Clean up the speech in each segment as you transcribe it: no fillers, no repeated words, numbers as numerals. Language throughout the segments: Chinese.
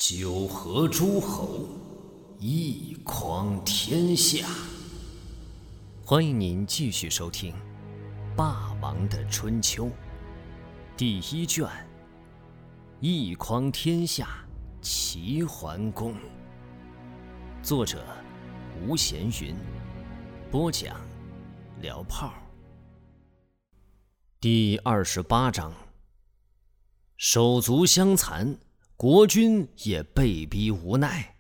九合诸侯，一匡天下。欢迎您继续收听《霸王的春秋》第一卷，一匡天下齐桓公。作者吴闲云，播讲聊炮。第28章，手足相残，国君也被逼无奈。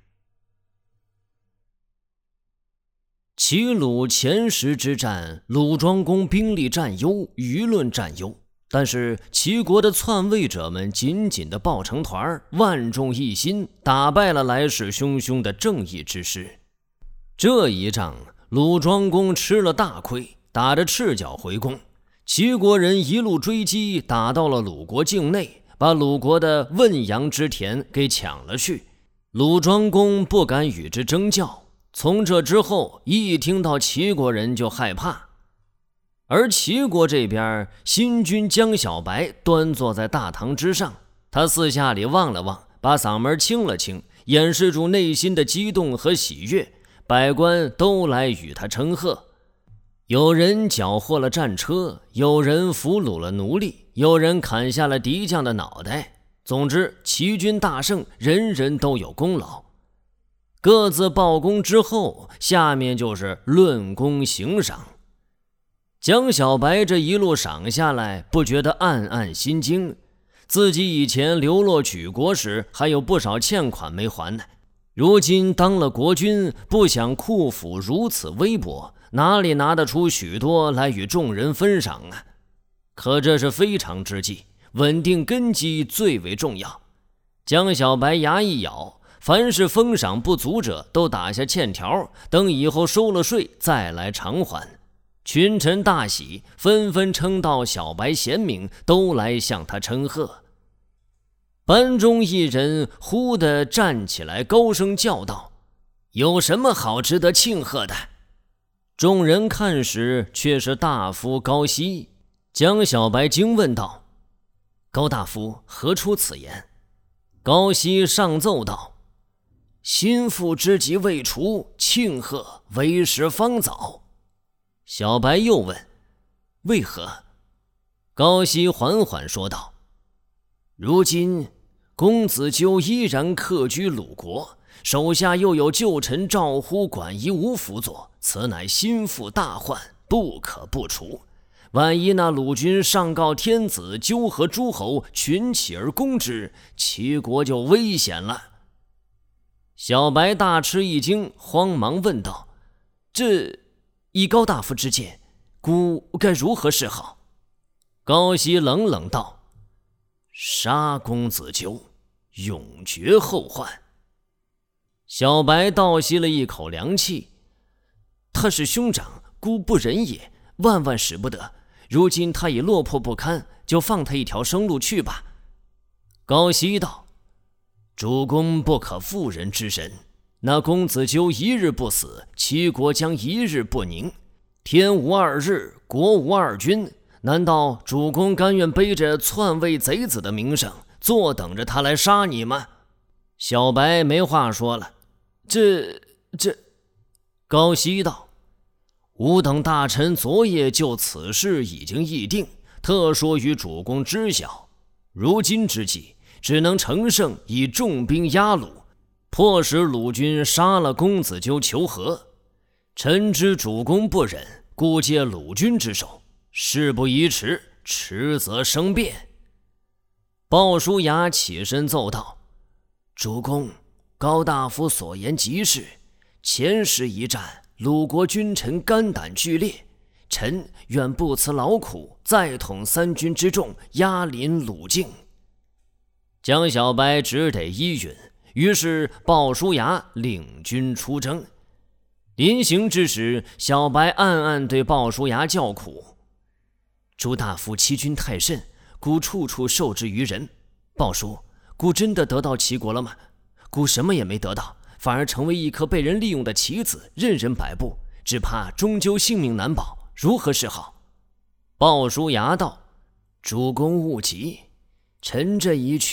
齐鲁前10之战，鲁庄公兵力占优，舆论占优，但是齐国的篡位者们紧紧地抱成团，万众一心，打败了来势汹汹的正义之师。这一仗，鲁庄公吃了大亏，打着赤脚回宫。齐国人一路追击，打到了鲁国境内，把鲁国的汶阳之田给抢了去。鲁庄公不敢与之争较，从这之后，一听到齐国人就害怕。而齐国这边，新君江小白端坐在大堂之上，他四下里望了望，把嗓门清了清，掩饰住内心的激动和喜悦。百官都来与他称贺，有人缴获了战车，有人俘虏了奴隶，有人砍下了敌将的脑袋。总之，齐军大胜，人人都有功劳。各自报功之后，下面就是论功行赏。江小白这一路赏下来，不觉得暗暗心惊，自己以前流落举国时还有不少欠款没还呢，如今当了国君，不想库府如此微薄，哪里拿得出许多来与众人分赏啊？可这是非常之计，稳定根基最为重要。江小白牙一咬，凡是封赏不足者都打下欠条，等以后收了税再来偿还。群臣大喜，纷纷称道小白贤明，都来向他称贺。班中一人忽地站起来，高声叫道：“有什么好值得庆贺的？”众人看时，却是大夫高希。江小白惊问道：“高大夫何出此言？”高希上奏道：“心腹之疾未除，庆贺为时方早。”小白又问：“为何？”高希缓缓说道：“如今公子纠依然客居鲁国，手下又有旧臣赵乎、管夷吾辅佐，此乃心腹大患，不可不除。万一那鲁军上告天子，纠合诸侯，群起而攻之，齐国就危险了。”小白大吃一惊，慌忙问道：“这以高大夫之见，孤该如何是好？”高希冷冷道：“杀公子纠，永绝后患。”小白倒吸了一口凉气：“他是兄长，孤不忍也，万万使不得。如今他已落魄不堪，就放他一条生路去吧。”高希道：“主公不可妇人之仁，那公子纠一日不死，齐国将一日不宁。天无二日，国无二君，难道主公甘愿背着篡位贼子的名声，坐等着他来杀你吗？”小白没话说了。这高希道：“吾等大臣昨夜就此事已经议定，特说与主公知晓。如今之计，只能乘胜以重兵压鲁，迫使鲁军杀了公子纠求和。臣知主公不忍，故借鲁军之手，事不宜迟，迟则生变。”鲍叔牙起身奏道：“主公，高大夫所言极是。前时一战，鲁国君臣肝胆俱裂，臣愿不辞劳苦，再统3军之众，压临鲁境。”江小白只得依允，于是鲍叔牙领军出征。临行之时，小白暗暗对鲍叔牙叫苦：“朱大夫欺君太甚，孤处处受制于人。鲍叔，孤真的得到齐国了吗？孤什么也没得到，反而成为一颗被人利用的棋子，任人摆布，只怕终究性命难保，如何是好？”鲍叔牙道：“主公勿急，臣这一去，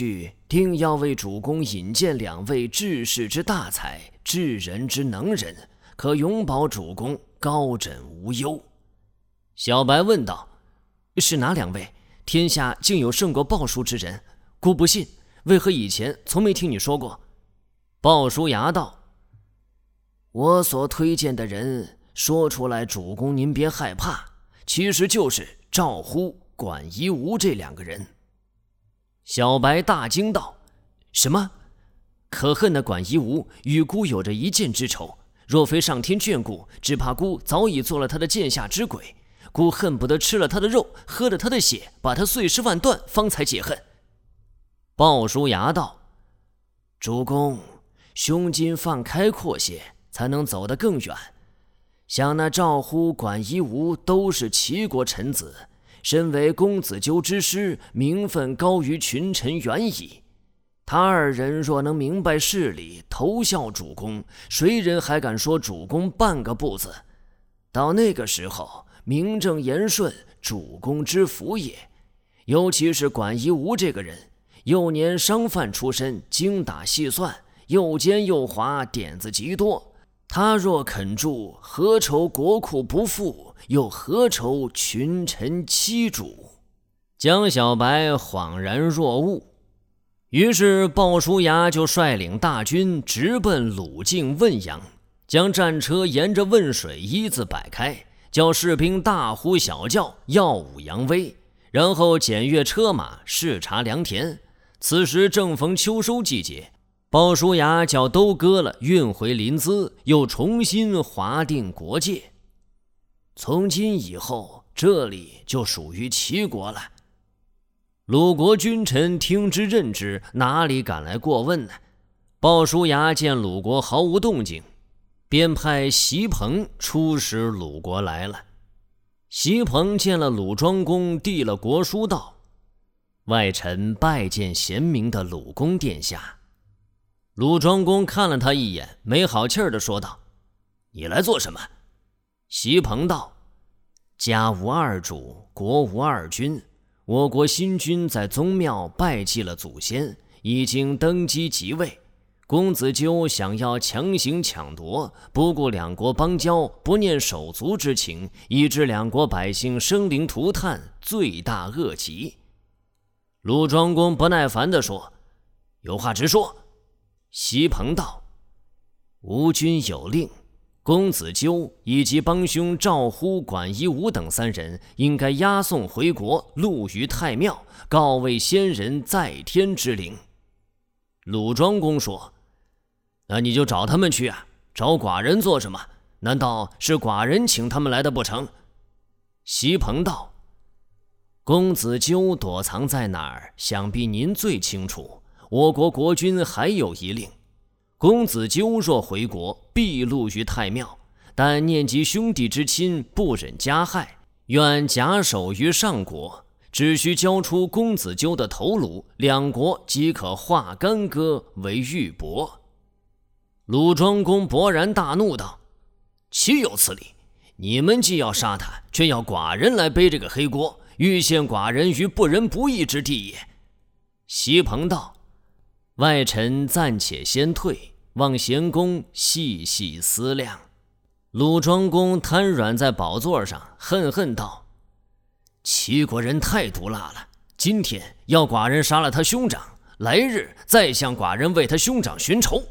定要为主公引荐2位治世之大才，治人之能人，可永保主公高枕无忧。”小白问道：“是哪2位？天下竟有胜过鲍叔之人？孤不信，为何以前从没听你说过？”鲍叔牙道：“我所推荐的人，说出来主公您别害怕，其实就是赵乎、管夷吾这2个人。”小白大惊道：“什么？可恨的管夷吾与孤有着一箭之仇，若非上天眷顾，只怕孤早已做了他的剑下之鬼。孤恨不得吃了他的肉，喝了他的血，把他碎尸万段，方才解恨。”鲍叔牙道：“主公，胸襟放开阔些，才能走得更远。像那赵乎、管夷吾都是齐国臣子，身为公子纠之师，名分高于群臣远矣。他2人若能明白事理，投效主公，谁人还敢说主公半个不字？到那个时候，名正言顺，主公之福也。尤其是管夷吾这个人，幼年商贩出身，精打细算，又奸又猾，点子极多。他若肯助，何愁国库不富，又何愁群臣欺主？”江小白恍然若悟。于是鲍叔牙就率领大军直奔鲁境汶阳，将战车沿着汶水一字摆开，叫士兵大呼小叫，耀武扬威，然后检阅车马，视察良田。此时正逢秋收季节，鲍叔牙叫都割了，运回临淄，又重新划定国界。从今以后，这里就属于齐国了。鲁国君臣听之任之，哪里敢来过问呢？鲍叔牙见鲁国毫无动静，便派席鹏出使鲁国来了。席鹏见了鲁庄公，递了国书道：“外臣拜见贤明的鲁公殿下。”鲁庄公看了他一眼，没好气儿地说道：“你来做什么？”席鹏道：“家无2主，国无2君。我国新君在宗庙拜祭了祖先，已经登基即位。公子纠想要强行抢夺，不顾2国邦交，不念手足之情，以致2国百姓生灵涂炭，罪大恶极。”鲁庄公不耐烦地说：“有话直说。”席鹏道：“吾君有令，公子纠以及帮凶赵乎、管夷吾等3人，应该押送回国，录于太庙，告慰先人在天之灵。”鲁庄公说：“那你就找他们去啊，找寡人做什么？难道是寡人请他们来的不成？”席鹏道：“公子纠躲藏在哪儿，想必您最清楚。我国国君还有一令，公子纠若回国，必录于太庙，但念及兄弟之亲，不忍加害，愿假手于上国，只需交出公子纠的头颅，2国即可化干戈为玉帛。”鲁庄公勃然大怒道：“岂有此理！你们既要杀他，却要寡人来背这个黑锅，欲陷寡人于不仁不义之地也。”席鹏道：“外臣暂且先退，望贤公细细思量。”鲁庄公瘫软在宝座上，恨恨道：“齐国人太毒辣了，今天要寡人杀了他兄长，来日再向寡人为他兄长寻仇。”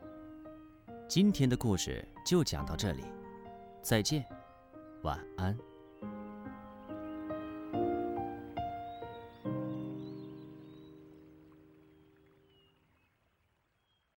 今天的故事就讲到这里，再见，晚安。